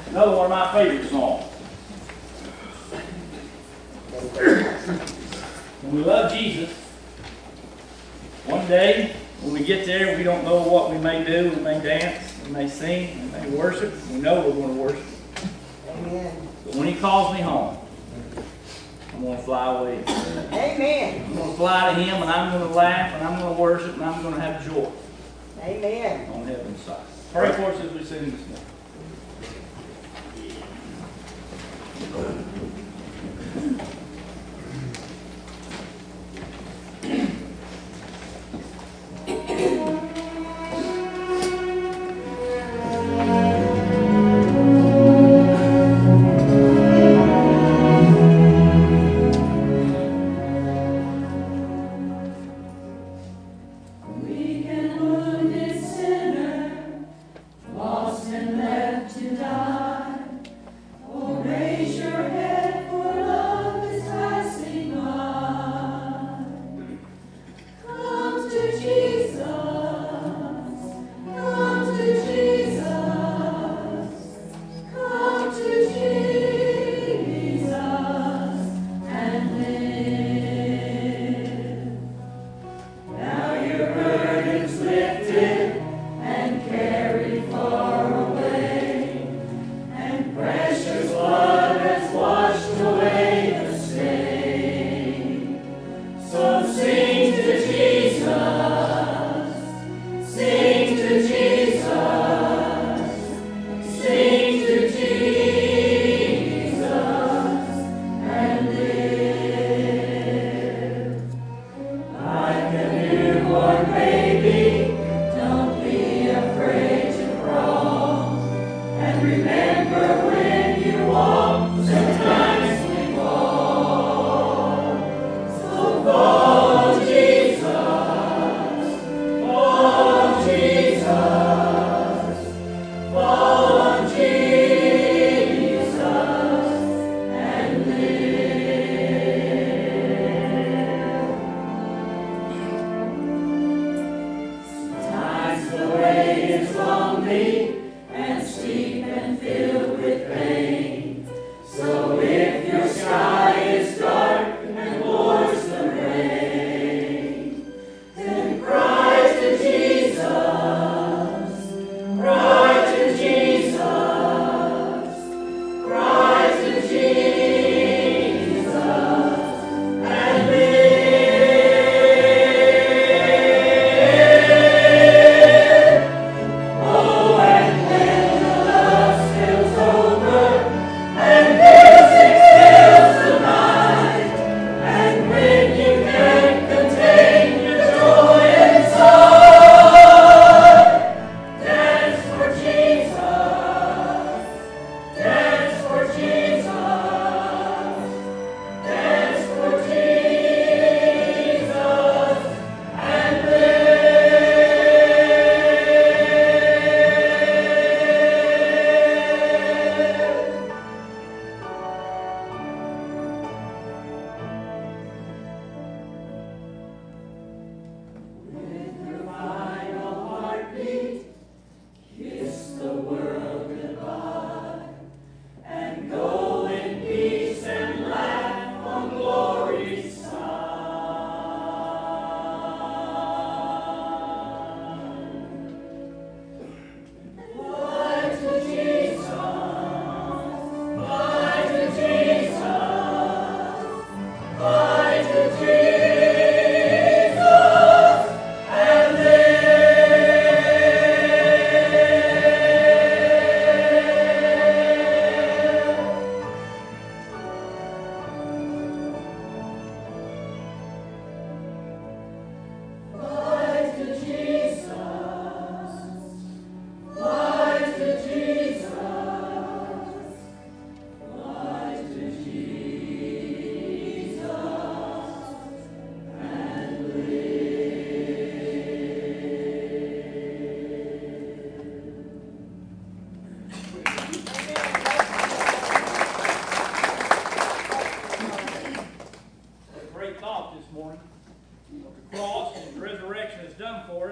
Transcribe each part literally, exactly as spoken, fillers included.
Another one of my favorite songs. When we love Jesus, one day when we get there, we don't know what we may do. We may dance, we may sing, we may worship. We know we're going to worship. Amen. But when He calls me home, I'm going to fly away. Amen. I'm going to fly to Him, and I'm going to laugh, and I'm going to worship, and I'm going to have joy Amen. on heaven's side. Pray for us as we sing this morning.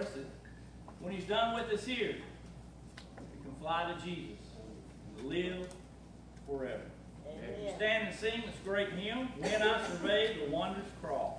When He's done with us here, we can fly to Jesus, to live to sing this great hymn, When I Survey the Wondrous Cross.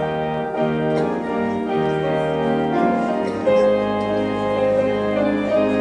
Thank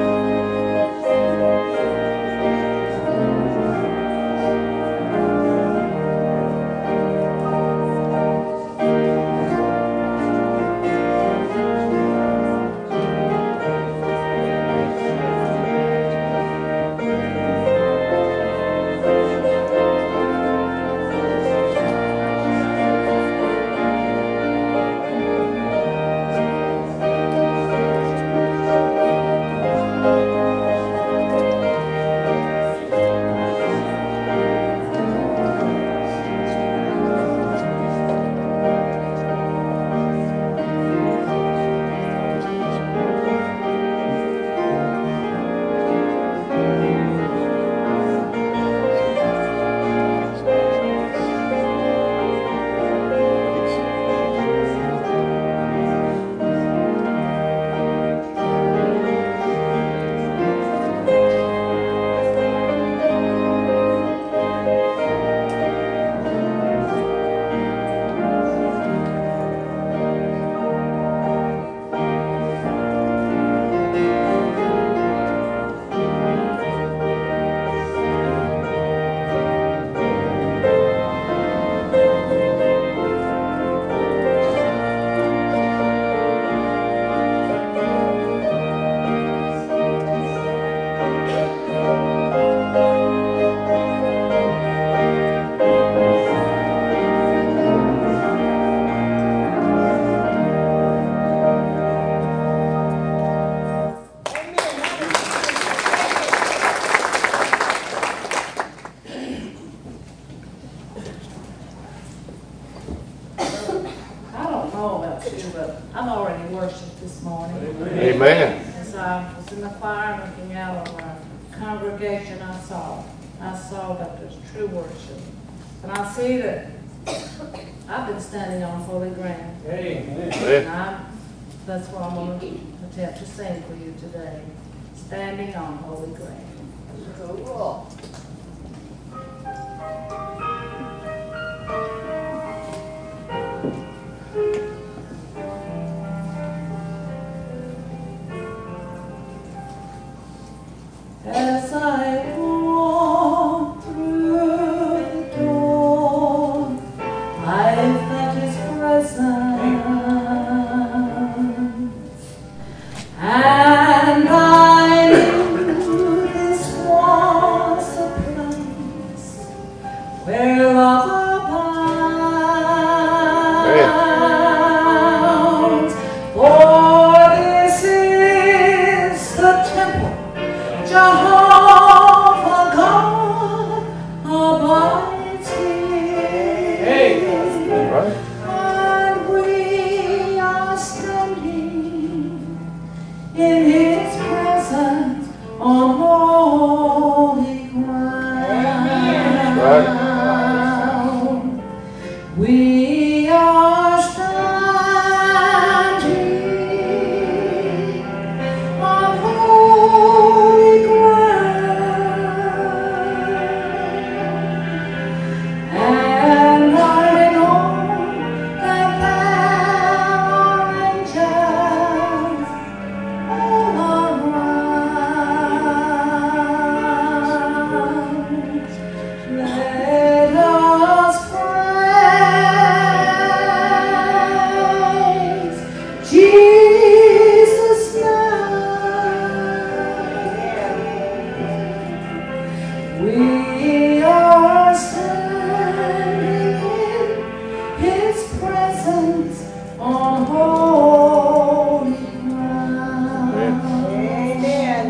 coming out of our congregation, I saw, I saw that there's true worship. And I see that I've been standing on holy ground. And I'm, that's what I'm going to attempt to sing for you today. Standing on holy ground. Cool. As I walk through the door, I felt His presence, and I knew this was a place where love abounds. For this is the temple Jehovah God abides here. Hey, right. And we are standing in His presence on holy ground. Right. We are standing on holy ground, and I know that there are angels all around. Let us praise Jesus now. We are standing in His presence on holy ground. Amen.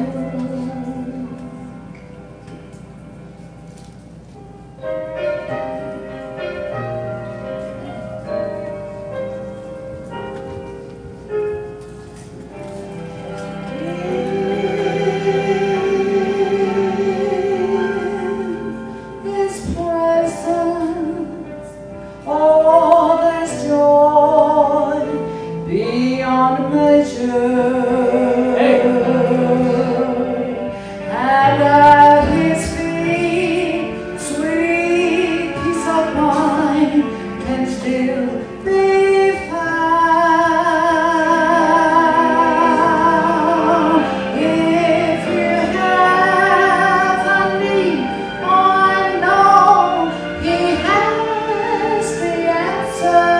His presence, oh, there's joy beyond measure. And at His feet, sweet peace of mind can still be found. If you have a need, I know He has the answer.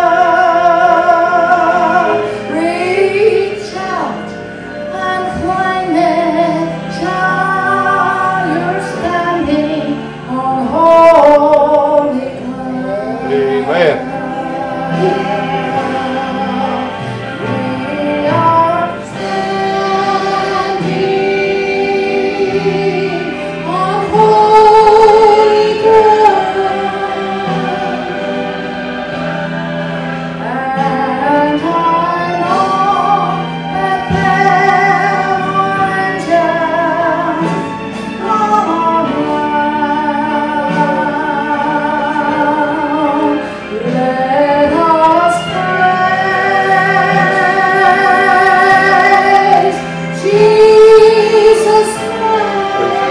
Reach out and claim it, child. You're standing on holy ground. Amen. We are standing on holy ground, and I know that there are angels all around. Let us praise Jesus now.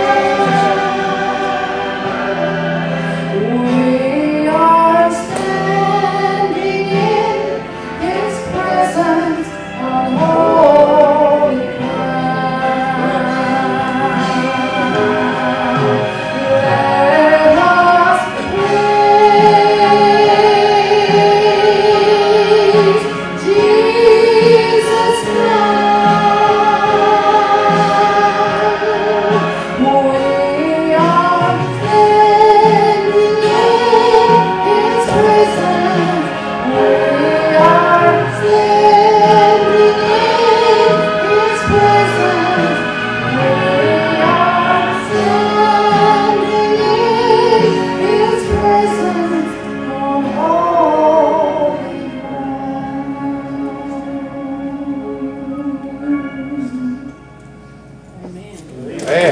Man.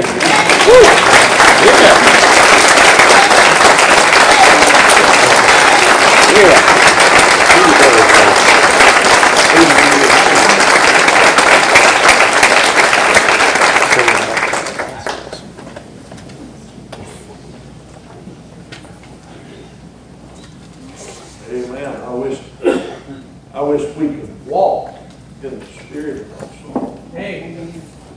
Amen. I wish, I wish we could walk in the spirit of our song. Hey.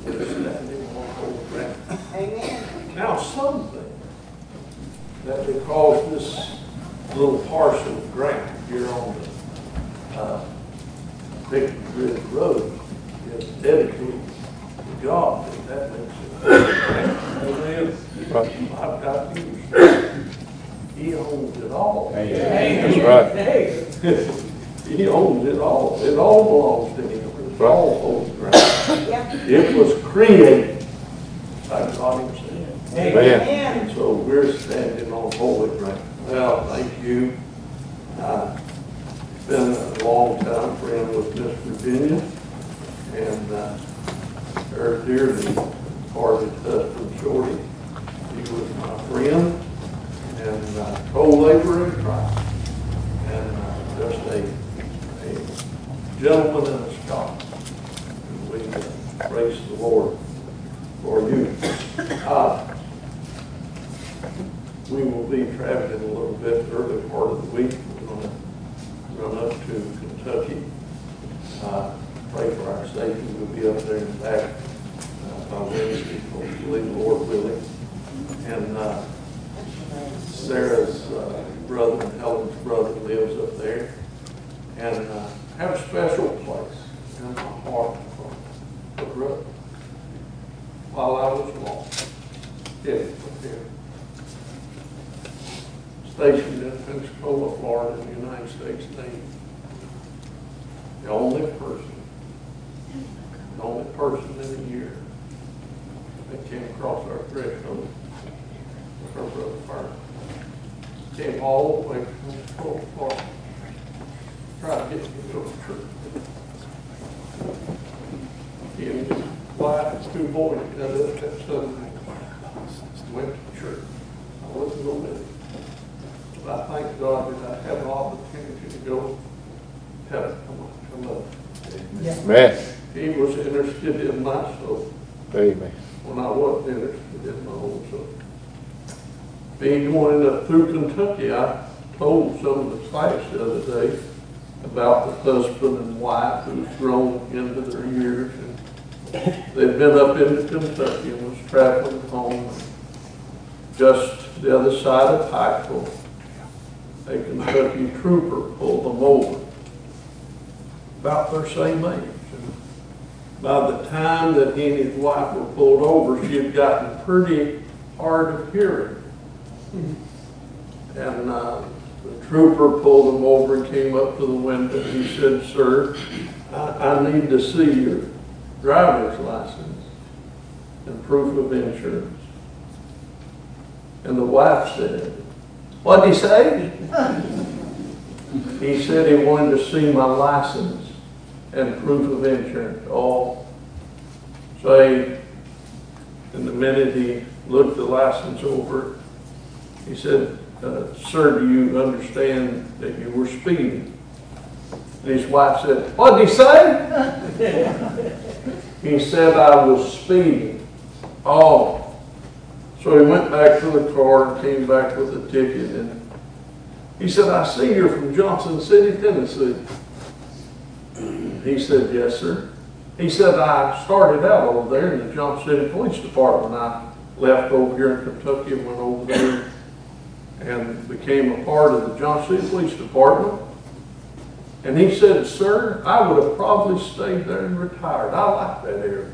Amen. Now, something that because this little parcel of ground here on the uh, Victory Ridge Road is dedicated to God, and that makes it. Amen. Right. I've got news. He owns it all. That's right. Hey. He owns it all. It all belongs to him. It's all holy ground. Yeah. It was created by God himself. Amen. And so we're standing on holy ground. Well, thank you. I've been a long time friend with Miss Virginia, and uh, her dearly departed husband, Shorty. He was my friend and uh, co-laborer in Christ, and uh, just a, a gentleman and a scholar. And we uh, praise the Lord for you. Uh, we will be traveling a little bit early part of the week. We're going to run up to Kentucky. Uh, pray for our safety. We'll be up there and back uh, by Wednesday, hopefully, Lord willing. And uh, Sarah's uh, brother and Helen's brother lives up there, and uh, have a special place in my heart for the brother. While I was lost, headed from here, stationed in Pensacola, Florida, in the United States Navy, the only person, the only person in a year that came across our threshold was our brother Farmer. Came all the way from Pensacola, Florida, trying to get me to the church. He and his wife and two boys got up that Sunday, went to church. I wasn't going to. But I thank God that I had an opportunity to go have it come up. Amen. He was interested in my soul Amen. when I wasn't interested in my own soul. Being going up through Kentucky, I told some of the class the other day about the husband and wife who's grown into their years, and they've been up into Kentucky and was traveling home. Just the other side of Pikeville, a Kentucky trooper pulled them over, about their same age. And by the time that he and his wife were pulled over, she had gotten pretty hard of hearing. And uh, the trooper pulled him over and came up to the window. He said, "Sir, I, I need to see your driver's license and proof of insurance." And the wife said, "What did he say?" He said he wanted to see my license and proof of insurance. Oh, say, in the minute he looked the license over, he said, uh, "Sir, do you understand that you were speeding?" And his wife said, "What did he say?" He said, "I was speeding." Oh. So he went back to the car and came back with a ticket. And he said, "I see you're from Johnson City, Tennessee." He said, "Yes, sir." He said, "I started out over there in the Johnson City Police Department. I left over here in Kentucky and went over there and became a part of the Johnson City Police Department." And he said, "Sir, I would have probably stayed there and retired. I like that area."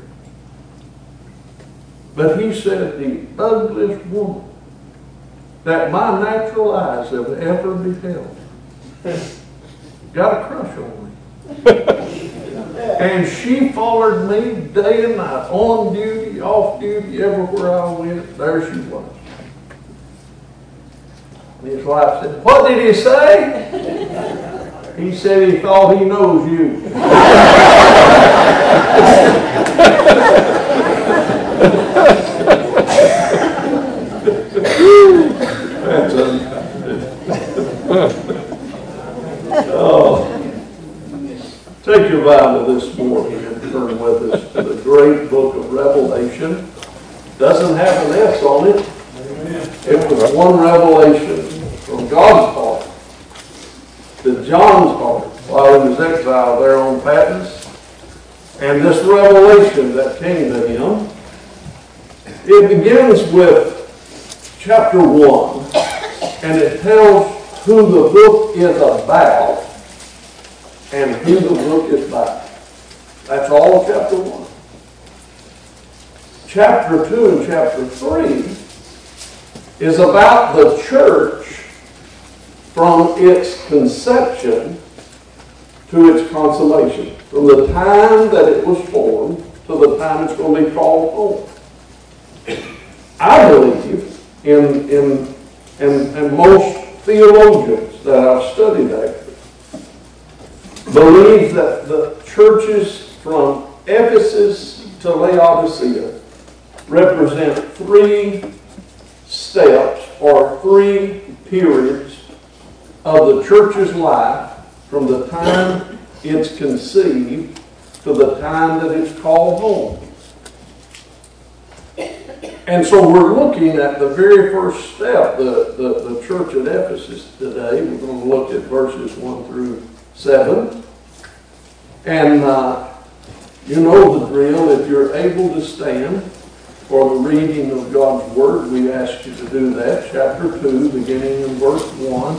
But he said, "The ugliest woman that my natural eyes have ever beheld got a crush on me." And she followed me day and night, on duty, off duty, everywhere I went, there she was. And his wife said, "What did he say?" He said he thought he knows you. That's a, oh. Take your Bible this morning and turn with us to the great book of Revelation. Doesn't have an S on it. It was one revelation from God's heart to John's heart while he was exiled there on Patmos. And this revelation that came to him, it begins with chapter one, and it tells who the book is about and who the book is by. That's all of chapter one. Chapter two and chapter three is about the church from its conception to its consummation. From the time that it was formed to the time it's going to be called home. I believe in, in, in, in most theologians that I've studied actually believe that the churches from Ephesus to Laodicea represent three steps or three periods of the church's life from the time it's conceived to the time that it's called home. And so we're looking at the very first step, the, the, the church at Ephesus today. We're going to look at verses one through seven. And uh, you know the drill. If you're able to stand for the reading of God's Word, we ask you to do that. Chapter two, beginning in verse one.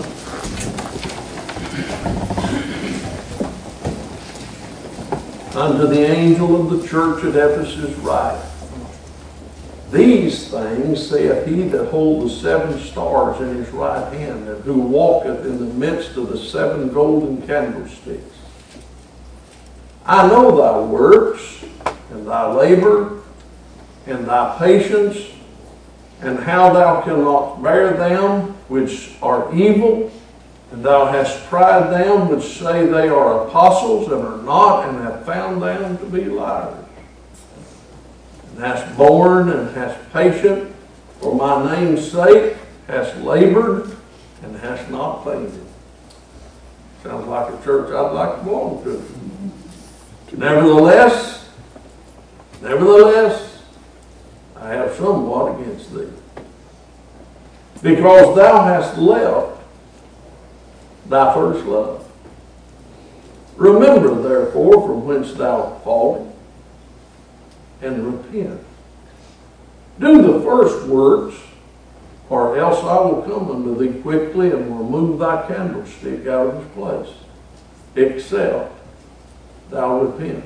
Unto the angel of the church at Ephesus write, These things saith he that holdeth the seven stars in his right hand, and who walketh in the midst of the seven golden candlesticks. I know thy works, and thy labor, and thy patience, and how thou cannot bear them which are evil, and thou hast tried them which say they are apostles, and are not, and have found them to be liars. And hast borne, and hast patient, for my name's sake, hast labored, and hast not fainted. Sounds like a church I'd like to belong to. Nevertheless, nevertheless, I have somewhat against thee, because thou hast left thy first love. Remember, therefore, from whence thou art fallen, and repent. Do the first works, or else I will come unto thee quickly, and remove thy candlestick out of his place, except thou repent.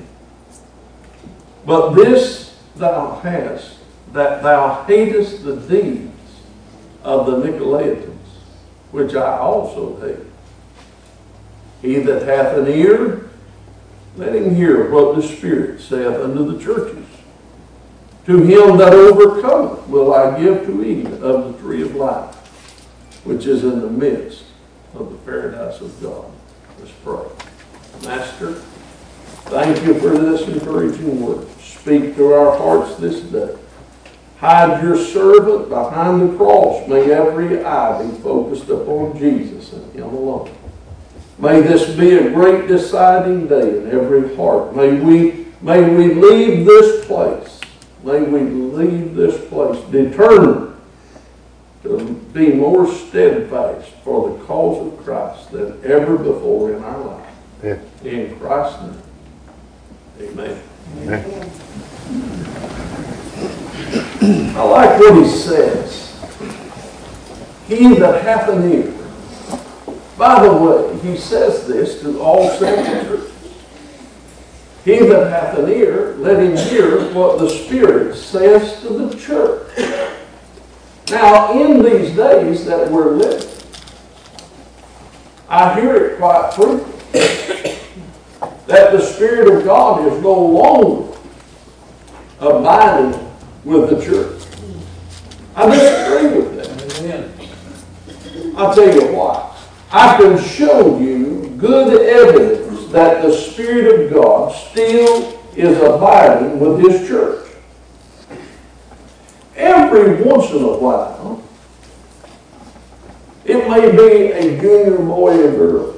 But this thou hast, that thou hatest the deeds of the Nicolaitans, which I also hate. He that hath an ear, let him hear what the Spirit saith unto the churches. To him that overcometh will I give to eat of the tree of life, which is in the midst of the paradise of God. Let's pray. Master, thank you for this encouraging word. Speak to our hearts this day. Hide your servant behind the cross. May every eye be focused upon Jesus and him alone. May this be a great deciding day in every heart. May we, may we leave this place. May we leave this place determined to be more steadfast for the cause of Christ than ever before in our life. Yeah. In Christ's name. Amen. Amen. I like what he says. He that hath an ear. By the way, he says this to all seven churches. He that hath an ear, let him hear what the Spirit says to the church. Now, in these days that we're living, I hear it quite frequently that the Spirit of God is no longer abiding with the church. I disagree with that. I'll tell you why. I can show you good evidence that the Spirit of God still is abiding with His church. every once in a while, it may be a junior boy or girl.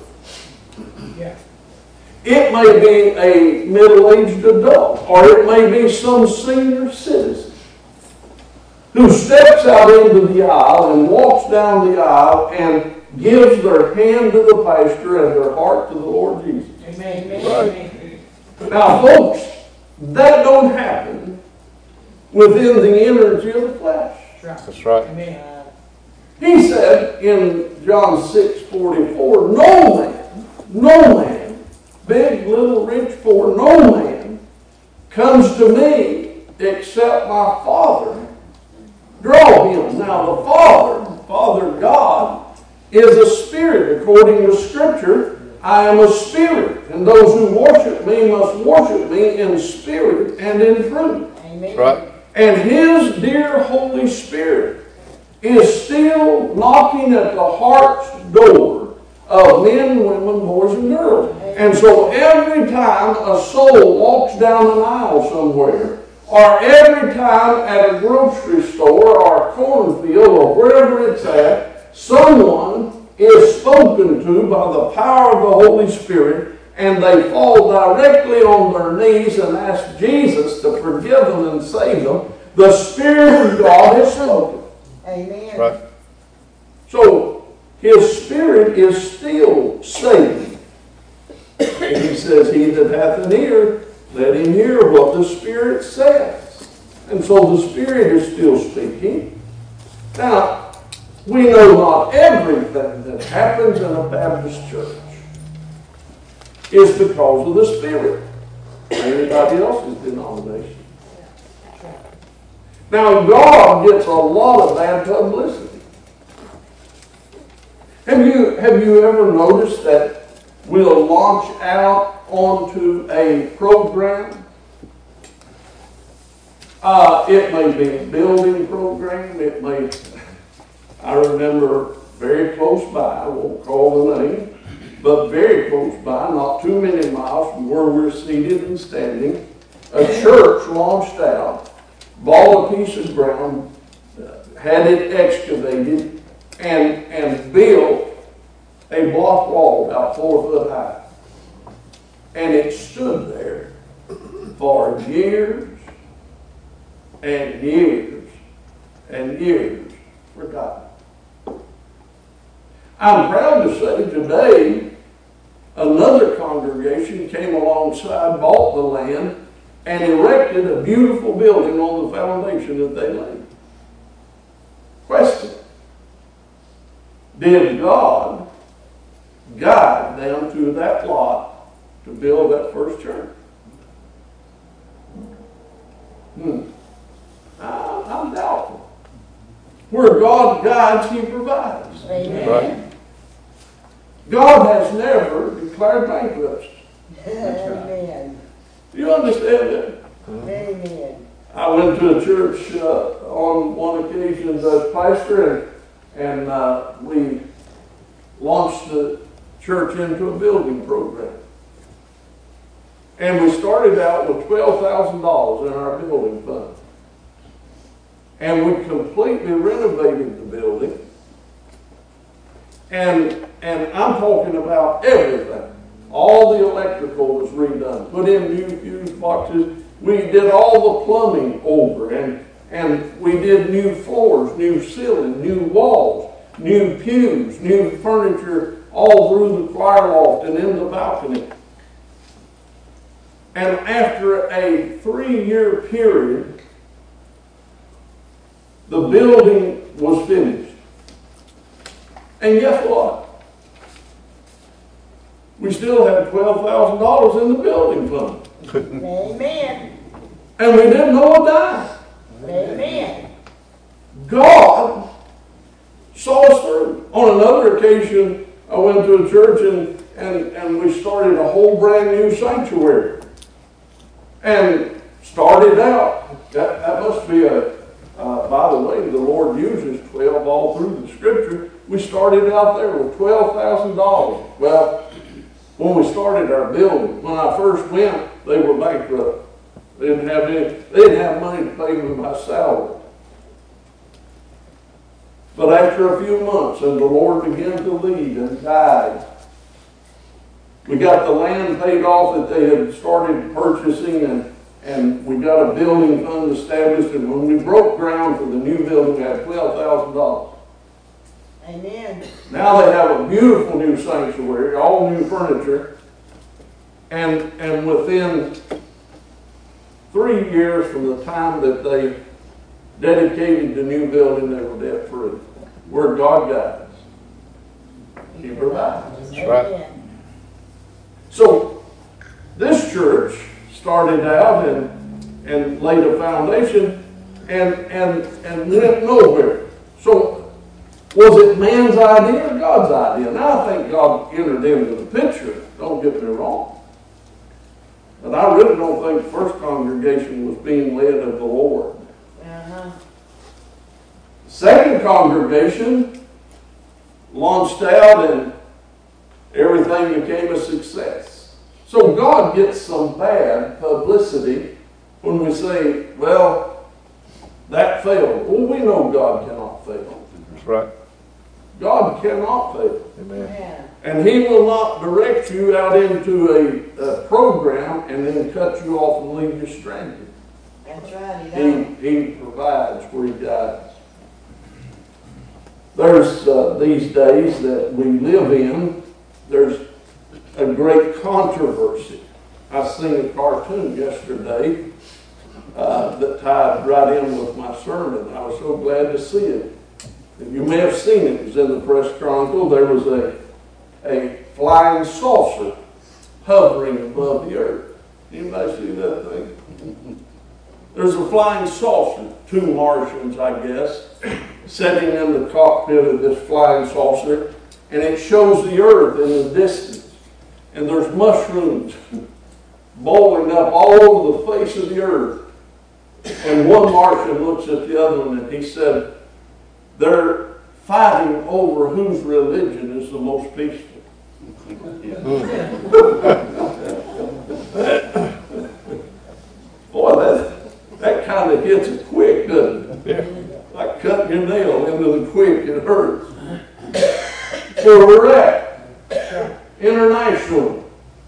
It may be a middle-aged adult, or it may be some senior citizen who steps out into the aisle and walks down the aisle and gives their hand to the pastor and their heart to the Lord Jesus. Amen. Right? Now, folks, that don't happen within the energy of the flesh. That's right. Amen. He said in John six forty-four, no man, no man, big, little, rich, poor, no man comes to me except my Father draw him. Now the Father, Father God, is a spirit. According to Scripture, I am a spirit, and those who worship me must worship me in spirit and in truth. Amen. Right. And His dear Holy Spirit is still knocking at the heart's door of men, women, boys, and girls. And so every time a soul walks down an aisle somewhere, or every time at a grocery store or a cornfield or wherever it's at, someone is spoken to by the power of the Holy Spirit, and they fall directly on their knees and ask Jesus to forgive them and save them. The Spirit of God has spoken. Amen. Right. So His Spirit is still saving. And He says, he that hath an ear, let him hear what the Spirit says. And so the Spirit is still speaking. Now, we know not everything that happens in a Baptist church is because of the Spirit. Anybody else's denomination. Now, God gets a lot of bad publicity. Have you, have you ever noticed that we'll launch out onto a program? Uh, it may be a building program. It may, I remember very close by, I won't call the name, but very close by, not too many miles from where we're seated and standing, a church launched out, bought a piece of ground, had it excavated, and, and built a block wall about four foot high. And it stood there for years and years and years forgotten. I'm proud to say today another congregation came alongside, bought the land, and erected a beautiful building on the foundation that they laid. Question: did God guide them to that lot to build that first church? Hmm. I, I'm doubtful. Where God guides, He provides. Amen. Right. God has never declared bankruptcy. Amen. Do you understand that? Amen. I went to a church uh, on one occasion as pastor, and, and uh, we launched the church into a building program. And we started out with twelve thousand dollars in our building fund. And we completely renovated the building. And, and I'm talking about everything. All the electrical was redone, put in new fuse boxes. We did all the plumbing over, and, and we did new floors, new ceiling, new walls, new pews, new furniture all through the choir loft and in the balcony. And after a three-year period, the building was finished. And guess what? We still had twelve thousand dollars in the building fund. Amen. And we didn't know a dime. Amen. God saw us through. On another occasion, I went to a church and, and, and we started a whole brand new sanctuary. And started out, that, that must be a, uh, by the way, the Lord uses twelve all through the Scripture. We started out there with twelve thousand dollars. Well, when we started our building, when I first went, they were bankrupt. They didn't have any, they didn't have money to pay me my salary. But after a few months, and the Lord began to lead and guide, we got the land paid off that they had started purchasing, and, and we got a building fund established, and when we broke ground for the new building, we had twelve thousand dollars. Amen. Now they have a beautiful new sanctuary, all new furniture, and, and within three years from the time that they dedicated the new building, they were debt free. Where God guides, He provides. That's right. Amen. So this church started out and and laid a foundation and and and went nowhere. So was it man's idea or God's idea? Now I think God entered into the picture. Don't get me wrong. But I really don't think the first congregation was being led of the Lord. Uh-huh. Second congregation launched out and everything became a success. So God gets some bad publicity when we say, well, that failed. Well, we know God cannot fail. That's right. God cannot fail. Amen. Amen. And He will not direct you out into a, a program and then cut you off and leave you stranded. That's right. He He, don't. he provides where He guides. There's uh, these days that we live in, there's a great controversy. I seen a cartoon yesterday uh, that tied right in with my sermon. I was so glad to see it. You may have seen it. It was in the Press Chronicle. There was a, a flying saucer hovering above the earth. Anybody see that thing? There's a flying saucer, two Martians, I guess, sitting in the cockpit of this flying saucer, and it shows the earth in the distance. And there's mushrooms boiling up all over the face of the earth. And one Martian looks at the other one and he said, they're fighting over whose religion is the most peaceful. Boy, that, that kind of hits it quick, doesn't it? Yeah. Like cutting your nail into the quick, it hurts. Where we're at, internationally.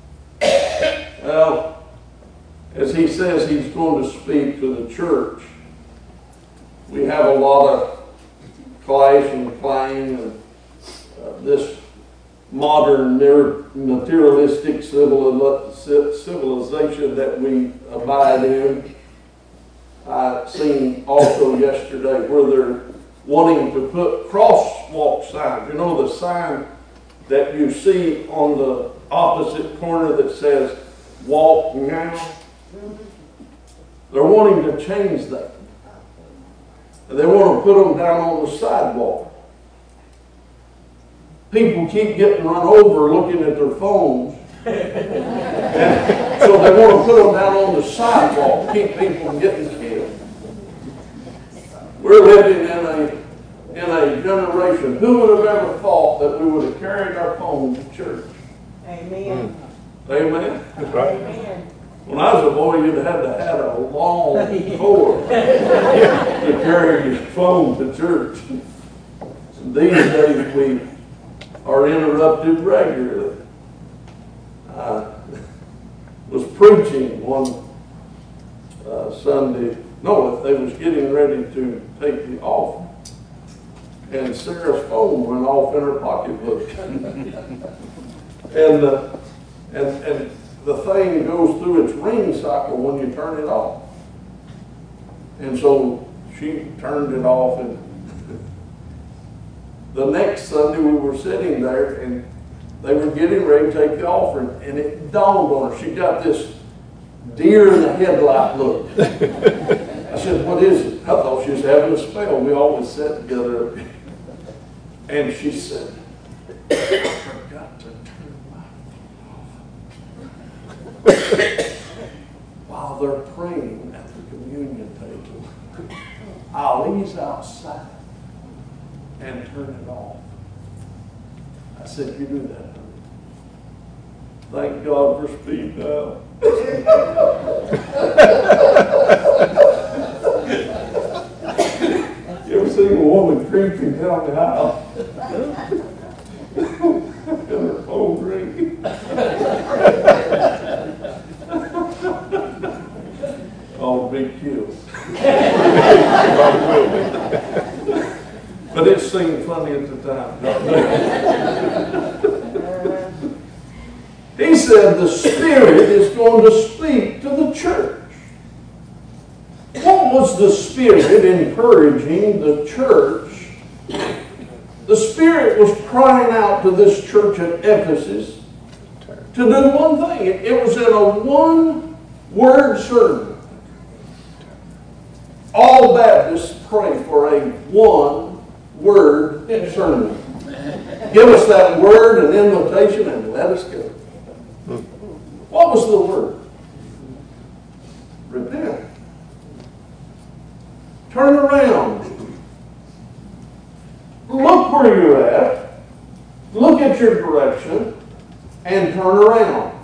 Well, as he says he's going to speak to the church, we have a lot of clash and clang and uh, this modern materialistic civil, civilization that we abide in. I seen also yesterday where they're wanting to put crosswalk signs. You know, the sign that you see on the opposite corner that says, walk now? They're wanting to change that. And they want to put them down on the sidewalk. People keep getting run over looking at their phones. And so they want to put them down on the sidewalk, keep people from getting killed. We're living in a in a generation. Who would have ever thought that we would have carried our phones to church? Amen. Amen? That's right. Amen. When I was a boy, you'd have had to have a long cord to carry your phone to church. These days, we are interrupted regularly. I was preaching one uh, Sunday. No, they was getting ready to take the offering. And Sarah's phone went off in her pocketbook. and, uh, and, and the thing goes through its ring cycle when you turn it off. And so she turned it off, and the next Sunday we were sitting there and they were getting ready to take the offering, and it dawned on her. She got this deer in the headlight look. I said, what is it? I thought she was having a spell. We always sat together. And she said, I forgot to turn my phone off. While they're praying at the communion table, I'll ease outside and turn it off. I said, you do that, honey. Thank God for speed now. You ever seen a woman creeping down the aisle. In her phone ring. Oh, big kill. Probably will be. But it seemed funny at the time. He said the Spirit is going to speak to the church. What was the Spirit encouraging the church? The Spirit was crying out to this church at Ephesus to do one thing. It, it was in a one-word sermon. All Baptists pray for a one-word sermon. Give us that word and invitation and let us go. What was the word? Repent. Turn around. Look where you're at. Look at your direction and turn around.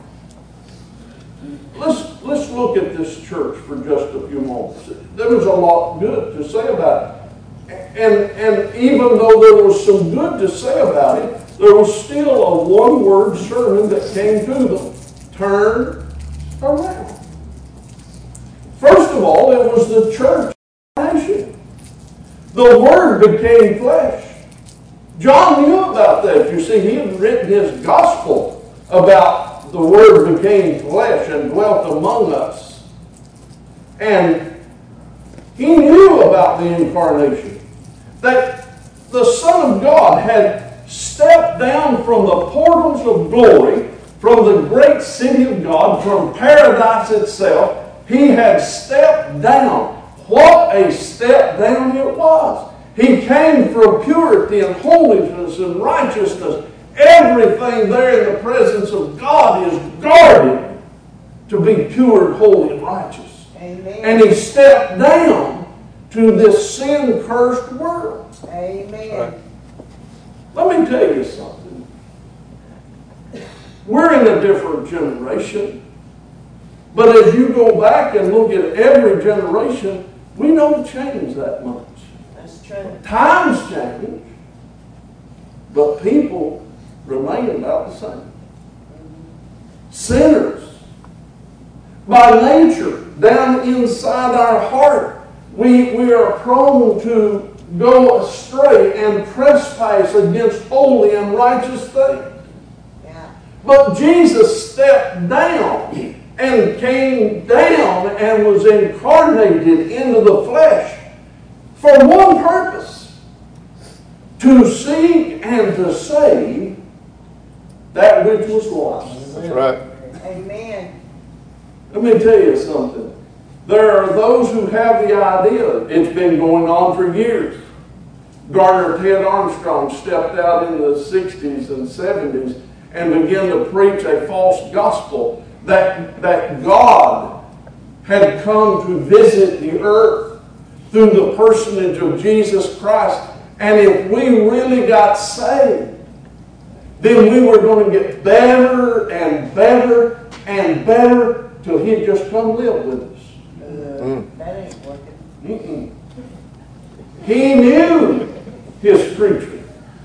Let's, let's look at this church for just a few moments. There was a lot good to say about it. And, and even though there was some good to say about it, there was still a one-word sermon that came to them. Turn around. First of all, it was the church nation. The Word became flesh. John knew about that. You see, he had written his gospel about the Word became flesh and dwelt among us. And he knew about the incarnation. That the Son of God had stepped down from the portals of glory, from the great city of God, from paradise itself. He had stepped down. What a step down it was. He came from purity and holiness and righteousness. Everything there in the presence of God is guarded to be pure and holy and righteous. Amen. And he stepped down to this sin-cursed world. Amen. Right. Let me tell you something. We're in a different generation. But as you go back and look at every generation, we don't change that much. That's true. Times change, but people remain about the same. Sinners. By nature, down inside our heart, we, we are prone to go astray and trespass against holy and righteous things. Yeah. But Jesus stepped down and came down and was incarnated into the flesh for one purpose: to seek and to save that which was lost. That's right. Amen. Let me tell you something. There are those who have the idea, it's been going on for years. Garner Ted Armstrong stepped out in the sixties and seventies and began to preach a false gospel that, that God had come to visit the earth through the personage of Jesus Christ. And if we really got saved, then we were going to get better and better and better till he'd just come live with us. Uh, That ain't working. Mm-mm. He knew his creature.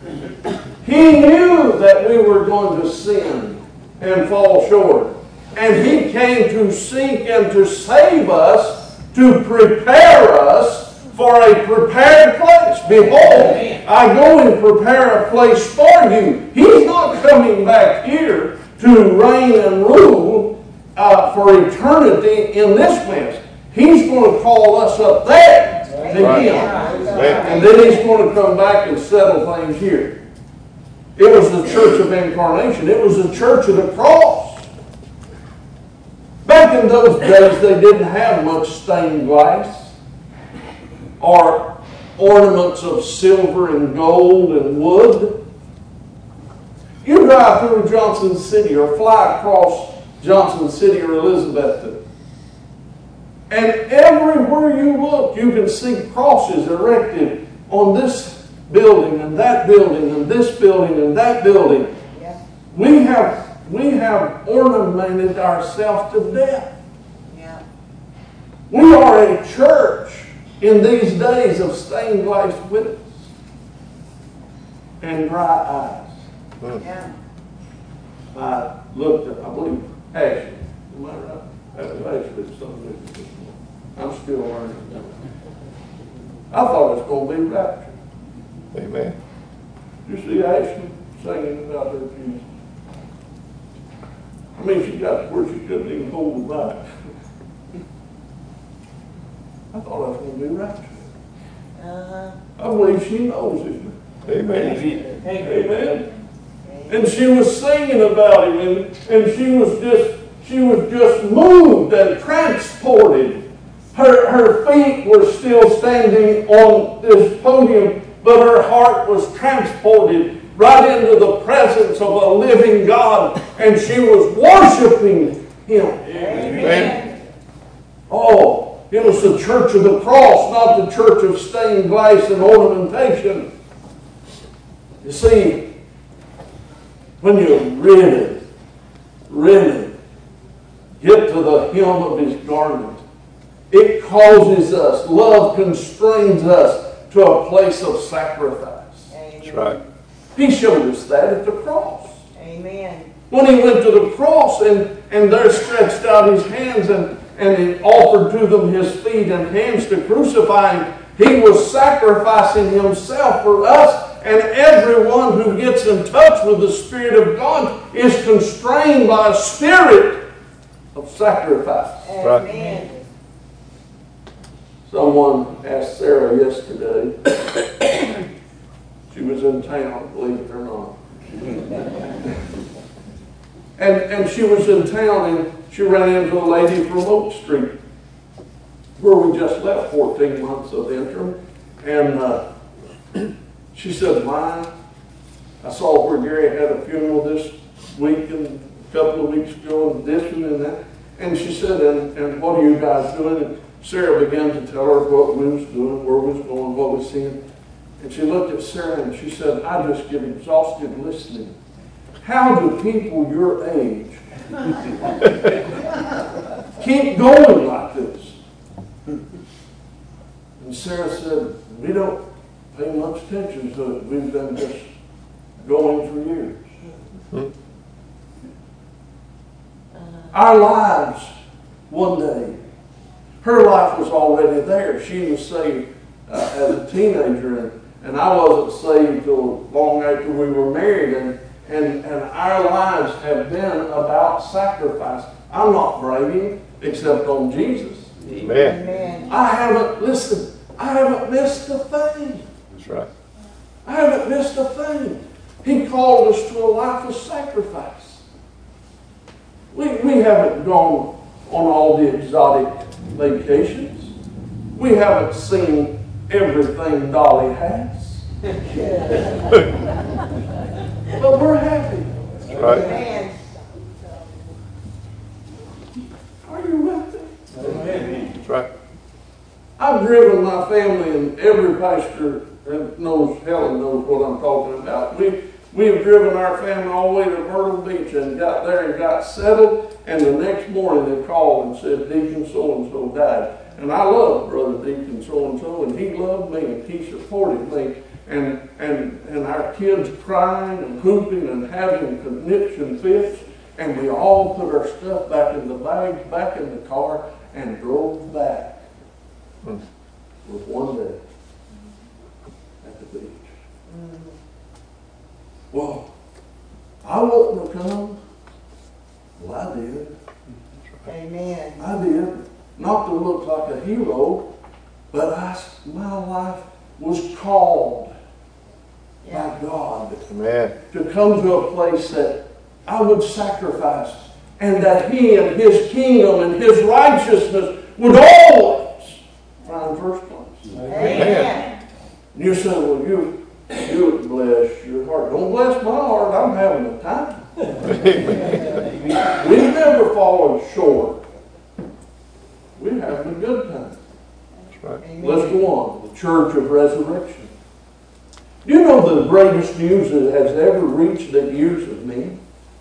He knew that we were going to sin and fall short. And he came to seek and to save us, to prepare us for a prepared place. Behold, I go and prepare a place for you. He's not coming back here to reign and rule uh, for eternity in this mess. He's going to call us up there to him. And then he's going to come back and settle things here. It was the church of incarnation. It was the church of the cross. Back in those days, they didn't have much stained glass or ornaments of silver and gold and wood. You drive through Johnson City or fly across Johnson City or Elizabethton, and everywhere you look, you can see crosses erected on this building and that building and this building and that building. Yeah. We have, we have ornamented ourselves to death. Yeah. We are a church in these days of stained glass witness and dry eyes. Yeah. I looked at, I believe, Ashley. Am I right? That was Ashley, something. I'm still learning. I thought it was going to be rapture. Amen. You see Ashley singing about her Jesus. I mean, she got to where she couldn't even hold the mic. I thought I was going to be rapture. Uh-huh. I believe she knows it. Amen. Amen. And she was singing about him, and, and she was just she was just moved and transported. Her her feet were still standing on this podium, but her heart was transported right into the presence of a living God, and she was worshiping Him. Amen. Oh, it was the church of the cross, not the church of stained glass and ornamentation. You see, when you really, really get to the hem of His garment, it causes us, love constrains us to a place of sacrifice. Amen. That's right. He showed us that at the cross. Amen. When He went to the cross and, and there stretched out His hands and, and He offered to them His feet and hands to crucify Him, He was sacrificing Himself for us. And everyone who gets in touch with the Spirit of God is constrained by a spirit of sacrifice. Amen. Someone asked Sarah yesterday. She was in town, believe it or not. and, and she was in town and she ran into a lady from Oak Street where we just left fourteen months of interim. And uh, she said, "Mine, I saw where Gary had a funeral this week and a couple of weeks ago and this one and that." And she said, and, and what are you guys doing? And Sarah began to tell her what we was doing, where we was going, what we was seeing. And she looked at Sarah and she said, "I just get exhausted listening. How do people your age keep going like this?" And Sarah said, "We don't pay much attention to it. We've been just going for years." Hmm. Our lives, one day, her life was already there. She was saved uh, as a teenager, and, and I wasn't saved till long after we were married, and, and, and our lives have been about sacrifice. I'm not bragging, except on Jesus. Amen. Amen. I haven't, listen, I haven't missed a thing. That's right. I haven't missed a thing. He called us to a life of sacrifice. We, we haven't gone on all the exotic vacations. We haven't seen everything Dolly has. But we're happy. That's right. Amen. Are you with me? That's right. I've driven my family, and every pastor knows, Helen knows what I'm talking about. We, we have driven our family all the way to Myrtle Beach and got there and got settled, and the next morning they called and said, "Deacon so-and-so died." And I loved Brother Deacon so-and-so, and he loved me, and he supported me. And, and, and our kids crying and whooping and having conniption fits, and we all put our stuff back in the bags, back in the car, and drove back. Hmm. With one day at the beach. Well, I wouldn't have come. Well, I did. Amen. I did. Not to look like a hero, but I, my life was called Yeah. by God Amen. to come to a place that I would sacrifice, and that He and His kingdom and His righteousness would always find first place. Amen. And you say, "Well, you, you would bless your heart." Don't bless my heart. I'm having a time. We've never fallen short. We're having a good time. That's right. Amen. Let's go on. The Church of Resurrection. Do you know the greatest news that has ever reached the ears of men?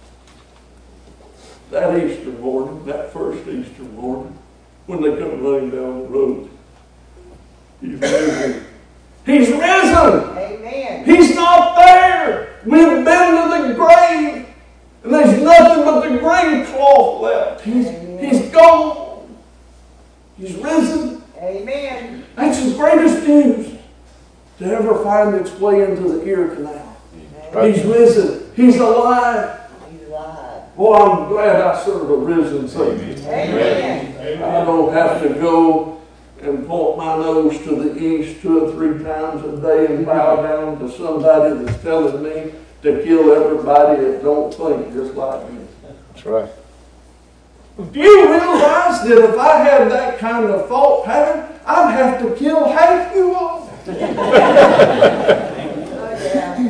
That Easter morning, that first Easter morning, when they come running down the road. He's risen. He's risen. Amen. He's not there. We've been to the grave, and there's nothing but the grave cloth left. He's, he's gone. He's risen. Amen. That's the greatest news to ever find its way into the ear canal. Right. He's risen. He's alive. He's alive. Well, I'm glad I serve a risen Savior. Amen. I don't have to go and point my nose to the east two or three times a day and bow down to somebody that's telling me to kill everybody that don't think just like me. That's right. Do you realize that if I had that kind of thought pattern, I'd have to kill half you all? Oh, yeah.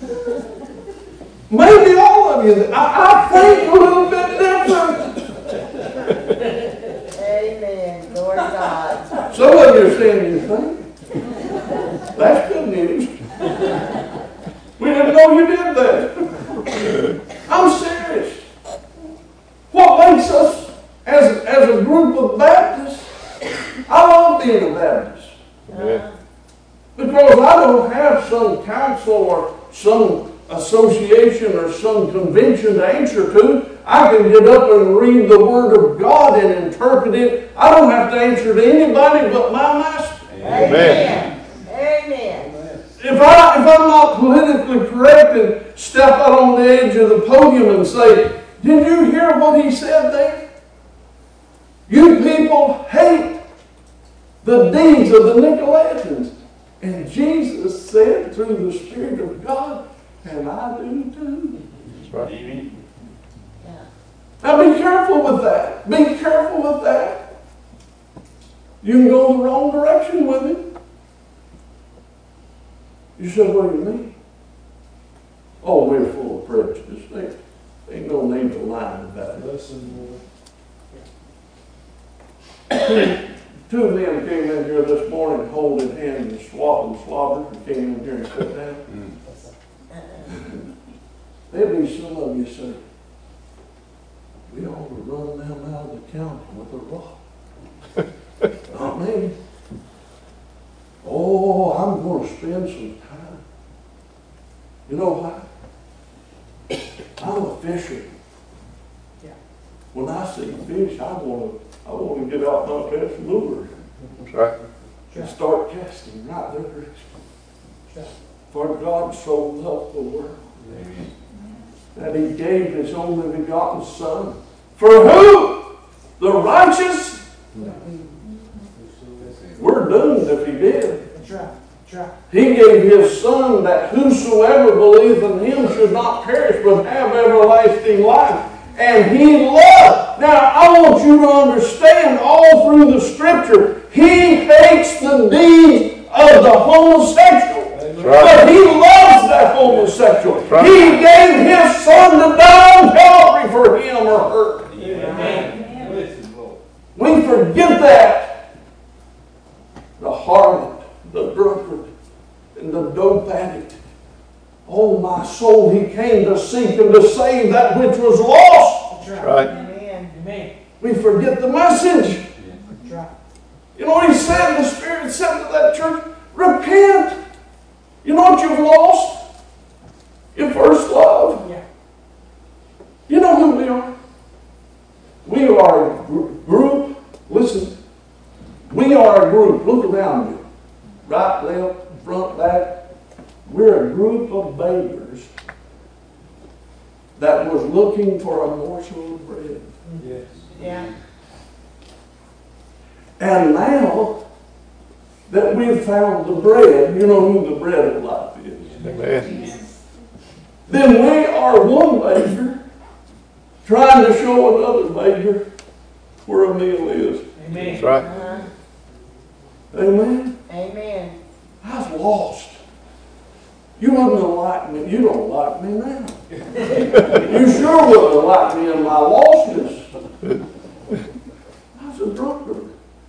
Maybe all of you. I, I think a little bit different. Amen. Lord God. Some of you are saying you think. That's good news. We didn't know you did that. I'm serious. What makes us, as, as a group of Baptists, I love being a Baptist. Amen. Because I don't have some council or some association or some convention to answer to. I can get up and read the Word of God and interpret it. I don't have to answer to anybody but my master. Amen. Amen. If, I, if I'm not politically correct and step out on the edge of the podium and say, did you hear what he said there? You people hate the deeds of the Nicolaitans. And Jesus said through the Spirit of God, and I do too. That's right. Now be careful with that. Be careful with that. You can go the wrong direction with it. You said, what do you mean? Oh, we're full of prejudice. There ain't no need to lie about it. Two men came in here this morning holding hands and swapping slobbers and came in here and sat down. Mm. There'll be some of you say, we ought to run them out of the county with a rock. Not me. Oh, I'm going to spend some time. You know what? I'm a fisherman. When I see fish, I want to I want to get out my best lure That's right. and start casting right their direction. For God so loved the world that he gave his only begotten Son. For who? The righteous? We're doomed if he did. He gave his Son that whosoever believeth in him should not perish but have everlasting life. And he loved. Now, I want you to understand all through the Scripture, he hates the deeds of the homosexual. Right. But he loves that homosexual. Right. He gave his Son to die on Calvary for him or her. Amen. We forget that. The harlot, the drunkard, and the dope addict. Oh, my soul, he came to seek and to save that which was lost. That's right. Amen. We forget the message. You know what he said? The Spirit said to that church, repent. You know what you've lost? Your first love. Yeah. You know who we are? We are a gr- group. Listen. We are a group. Look around you. Right, left, front, back. We're a group of beggars that was looking for a morsel of bread. Yes. Yeah. And now that we've found the bread, you know who the bread of life is. Amen. Then we are one beggar trying to show another beggar where a meal is. Amen. That's right. Uh-huh. Amen? Amen. I was lost. You wouldn't have liked me. You don't like me now. You sure wouldn't have liked me in my lostness. I was a drunkard.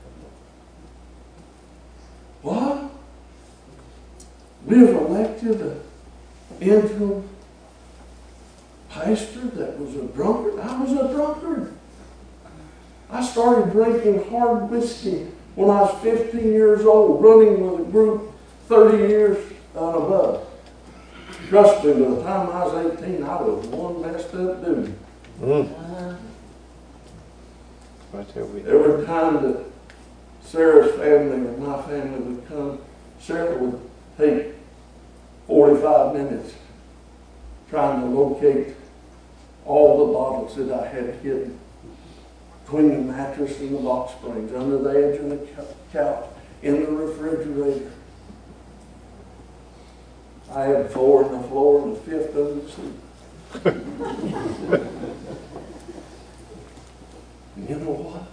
What? We've elected an interim pastor that was a drunkard. I was a drunkard. I started drinking hard whiskey when I was fifteen years old, running with a group thirty years and above. Trust me, by the time I was eighteen, I was one messed up dude. Mm. Uh-huh. Right there with you. Every time that Sarah's family or my family would come, Sarah would take forty-five minutes trying to locate all the bottles that I had hidden between the mattress and the box springs, under the edge of the couch, in the refrigerator. I had four on the floor and the fifth under the seat. And you know what?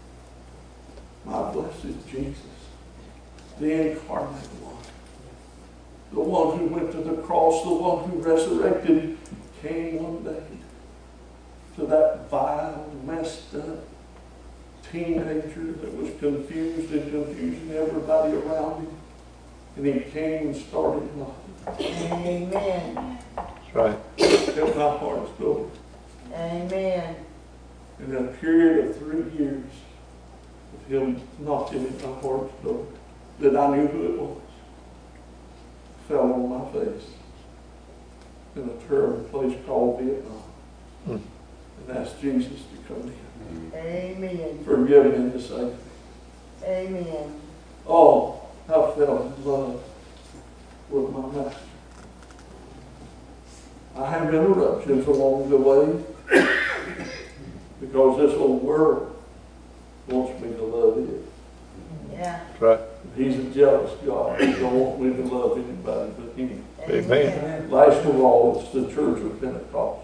My blessed Jesus, the incarnate one, the one who went to the cross, the one who resurrected, came one day to that vile, messed up teenager that was confused and confusing everybody around him. And he came and started life. Amen. That's right. Kept my heart going. Amen. In a period of three years of him knocking at my heart's door, that I knew who it was, fell on my face in a terrible place called Vietnam. Hmm. And asked Jesus to come in. Amen. Forgive me and to save me. Amen. Oh, I fell in love with my master. I have interruptions along the way because this old world wants me to love it. Yeah. That's right. He's a jealous God. He don't want me to love anybody but him. Amen. Last of all, it's the Church of Pentecost.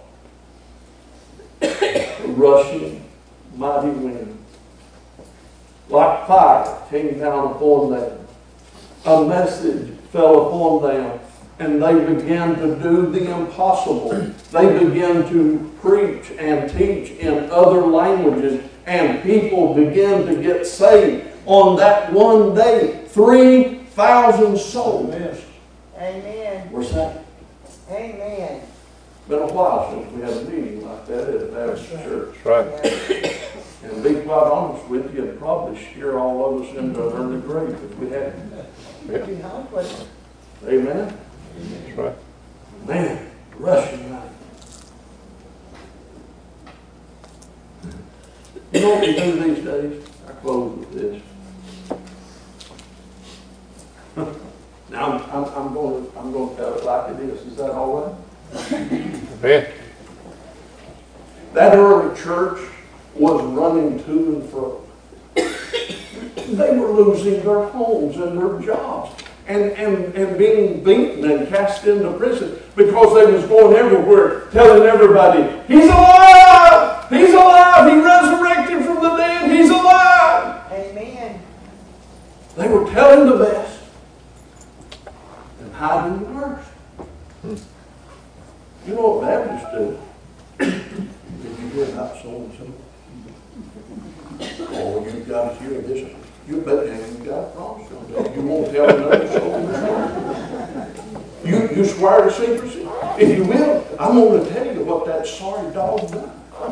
A rushing, mighty wind, like fire, came down upon them. A message fell upon them, and they began to do the impossible. They began to preach and teach in other languages, and people began to get saved. On that one day, three thousand souls Amen. were saved. Amen. Been a while since we had a meeting like that at a Baptist church. That's right. Yeah. And to be quite honest with you, it'd probably scare all of us into an early grave if we hadn't. You hope it. Amen? That's right. Man, rushing night. You know what we do these days? I close with this. Now, I'm, I'm, I'm going to I'm going to tell it like it is. Is that all right? Amen. That early church was running to and fro. They were losing their homes and their jobs and, and, and being beaten and cast into prison because they was going everywhere telling everybody, he's alive! He's alive! He resurrected from the dead! He's alive! Amen. They were telling the best and hiding the worst. You know what Baptists do? Did you hear about so and so? Oh, you got to hear this. You bet you got a promise. You won't tell another soul. You, you swear to secrecy? If you will, I'm going to tell you what that sorry dog done.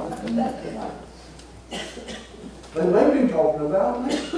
They may be talking about me.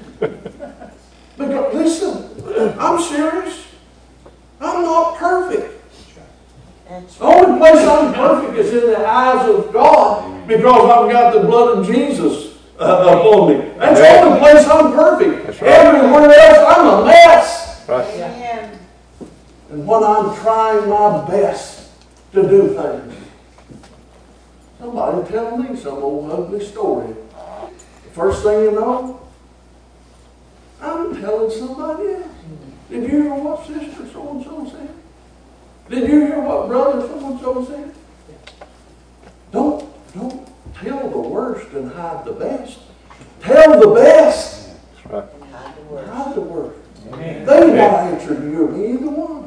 But listen, I'm serious. I'm not perfect. That's The only place I'm perfect is in the eyes of God because I've got the blood of Jesus uh, upon me. That's the only place I'm perfect. That's right. Everywhere else, I'm a mess. Right. Amen. And when I'm trying my best to do things, somebody tell me some old ugly story. The first thing you know, I'm telling somebody else. Did you hear what sister so-and-so said? Did you hear what brother so-and-so said? Don't, don't tell the worst and hide the best. Tell the best. That's right. And hide the word. Hide the worst. Amen. They ain't got to answer to you or me, either one.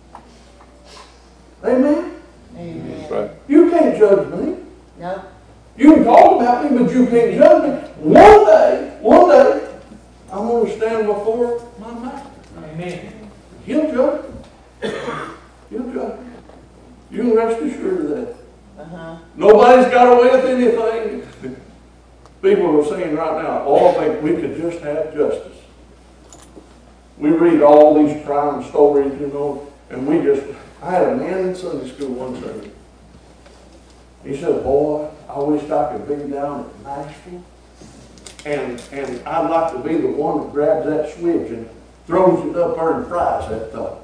Amen? Amen. That's right. You can't judge me. No. You can talk about me, but you can't judge me. One day, one day, I'm going to stand before my master. Amen. He'll judge me. He'll judge me. You can rest assured of that. Uh-huh. Nobody's got away with anything. People are saying right now, oh, I think we could just have justice. We read all these crime stories, you know, and we just, I had a man in Sunday school one Sunday. He said, boy, I wished I could be down at Nashville, and, and I'd like to be the one that grabs that switch and throws it up there and fries that thing.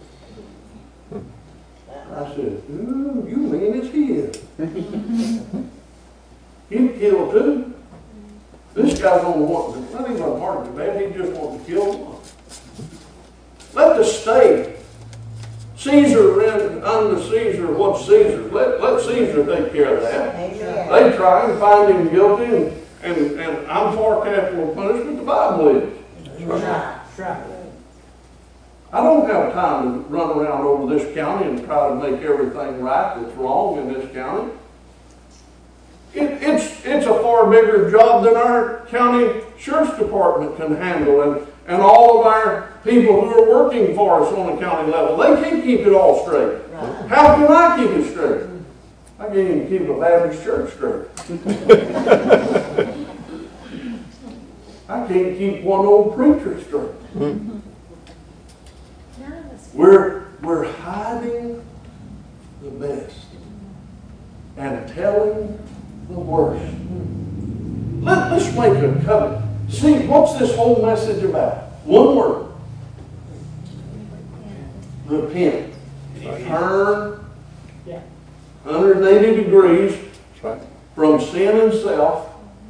I said, ooh, you mean as hell. He'd kill too. This guy's on one, not even a heart of bad, he just wants to kill one. Let the state, Caesar and unto Caesar what's Caesar. Let, let Caesar take care of that. Amen. They try and find him guilty, and, and, and I'm for capital punishment, the Bible is. Right, right. I don't have time to run around over this county and try to make everything right that's wrong in this county. It, it's, it's a far bigger job than our county sheriff's department can handle, and, and all of our people who are working for us on a county level. They can't keep it all straight. Right. How can I keep it straight? I can't even keep a Baptist church straight. I can't keep one old preacher straight. We're, we're hiding the best and telling the worst. Let, let's make a covenant. See, what's this whole message about? One word. Repent. Turn Yeah. one hundred eighty degrees That's right. from sin and self.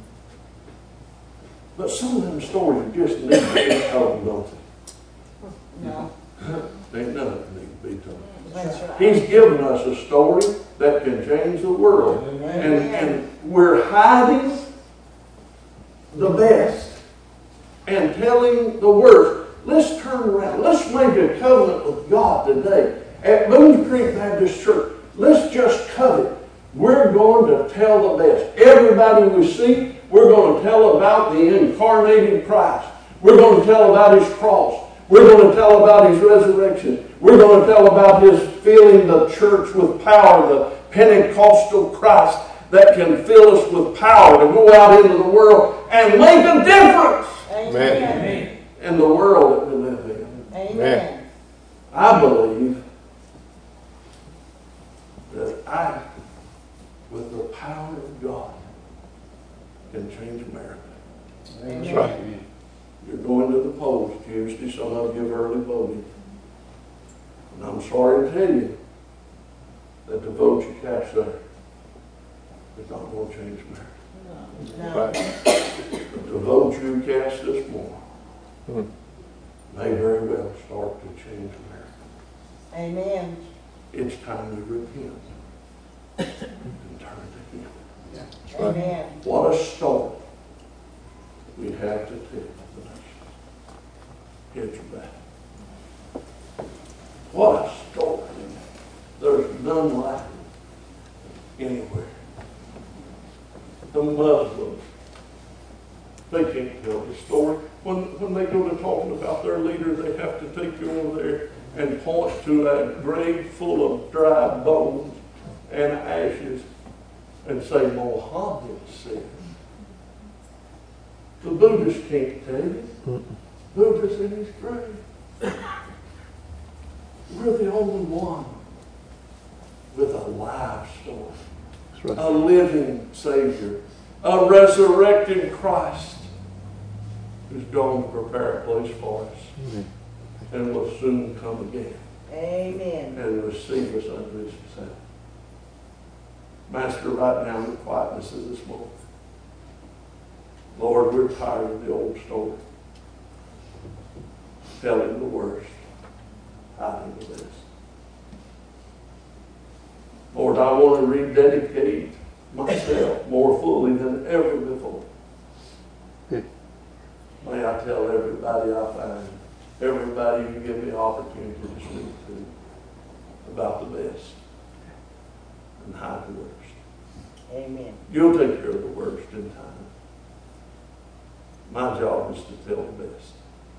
But some of them stories just need to be told, don't they? No, Ain't none of them need to be told. that's right. He's given us a story that can change the world. And, and we're hiding the best and telling the worst. Let's turn around. Let's make a covenant with God today. At Boones Creek Baptist Church, let's just covet. We're going to tell the best. Everybody we see, we're going to tell about the incarnated Christ. We're going to tell about His cross. We're going to tell about His resurrection. We're going to tell about His filling the church with power, the Pentecostal Christ that can fill us with power to go out into the world and make a difference Amen. in the world that we live in. Amen. I believe that I, with the power of God, can change America. That's right. You're going to the polls Tuesday. Some of you have early voted. And I'm sorry to tell you that the vote you cast there is not going to change America. No. Right. But the vote you cast this morning Hmm. may very well start to change America. Amen. It's time to repent and turn to Him. That's right. Amen. What a story we have to tell the nation. Heads are back. What a story. There's none like it anywhere. The Muslims, they can't tell the story. When, when they go to talking about their leader, they have to take you over there and point to a grave full of dry bones and ashes and say, Muhammad said. The Buddhist can't tell you. Buddha's in his grave. We're the only one with a live story. That's right. A living Savior, a resurrected Christ who's gone to prepare a place for us Amen. and will soon come again Amen. and receive us unto His Son. Master, right now in the quietness of this moment, Lord, we're tired of the old story. Telling the worst, hiding the best. Lord, I want to rededicate myself more fully than ever before. Yeah. May I tell everybody I find, everybody you give me an opportunity to speak to, about the best and hide the worst. Amen. You'll take care of the worst in time. My job is to tell the best.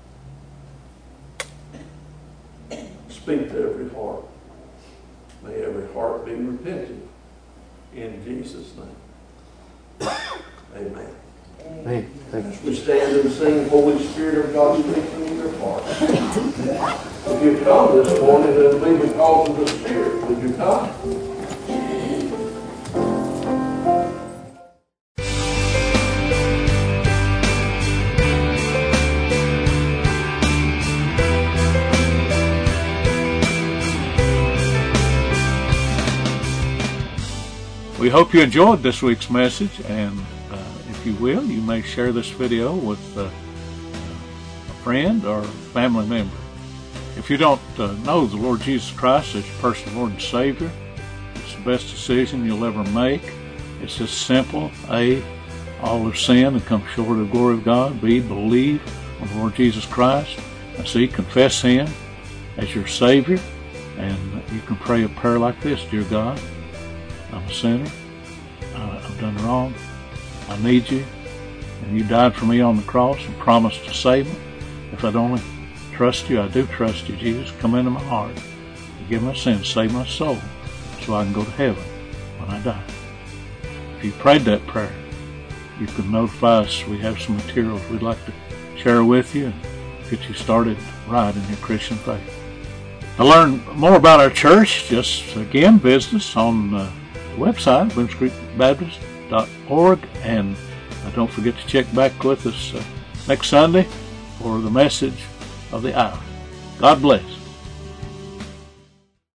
Speak to every heart. May every heart be repentant. In Jesus' name. Amen. Amen. Thank you. We stand and sing, Holy Spirit of God, speak in your heart. If you come this morning, it'll be because of the Spirit. Would you come? We hope you enjoyed this week's message, and uh, if you will, you may share this video with uh, a friend or family member. If you don't uh, know the Lord Jesus Christ as your personal Lord and Savior, it's the best decision you'll ever make. It's just simple. A, all have sinned and come short of the glory of God. B, believe on the Lord Jesus Christ. And C, confess Him as your Savior. And you can pray a prayer like this: Dear God, I'm a sinner. Uh, I've done wrong. I need you. And you died for me on the cross and promised to save me. If I'd only trust you, I do trust you, Jesus. Come into my heart. Forgive my sins. Save my soul so I can go to heaven when I die. If you prayed that prayer, you can notify us. We have some materials we'd like to share with you and get you started right in your Christian faith. To learn more about our church, just again, visit us on uh, the website, Boones Creek Baptist dot org, and uh, don't forget to check back with us uh, next Sunday for the message of the hour. God bless.